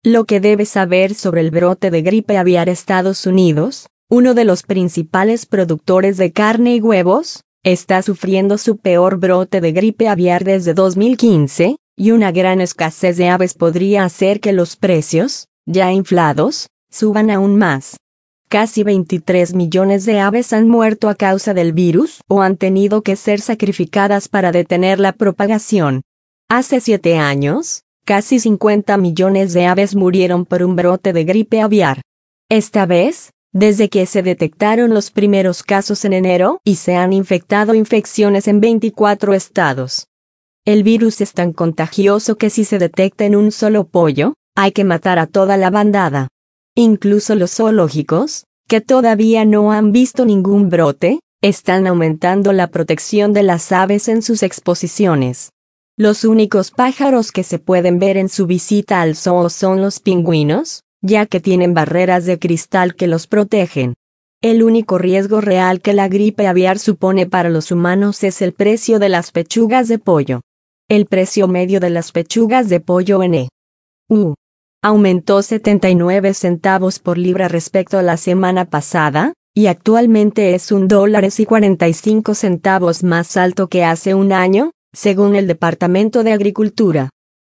Lo que debes saber sobre el brote de gripe aviar. Estados Unidos, uno de los principales productores de carne y huevos, está sufriendo su peor brote de gripe aviar desde 2015, y una gran escasez de aves podría hacer que los precios, ya inflados, suban aún más. Casi 23 millones de aves han muerto a causa del virus o han tenido que ser sacrificadas para detener la propagación. Hace 7 años, casi 50 millones de aves murieron por un brote de gripe aviar. Esta vez, desde que se detectaron los primeros casos en enero y se han infectado infecciones en 24 estados. El virus es tan contagioso que si se detecta en un solo pollo, hay que matar a toda la bandada. Incluso los zoológicos, que todavía no han visto ningún brote, están aumentando la protección de las aves en sus exposiciones. Los únicos pájaros que se pueden ver en su visita al zoo son los pingüinos, ya que tienen barreras de cristal que los protegen. El único riesgo real que la gripe aviar supone para los humanos es el precio de las pechugas de pollo. El precio medio de las pechugas de pollo en EU aumentó 79 centavos por libra respecto a la semana pasada, y actualmente es $1.45 más alto que hace un año, según el Departamento de Agricultura.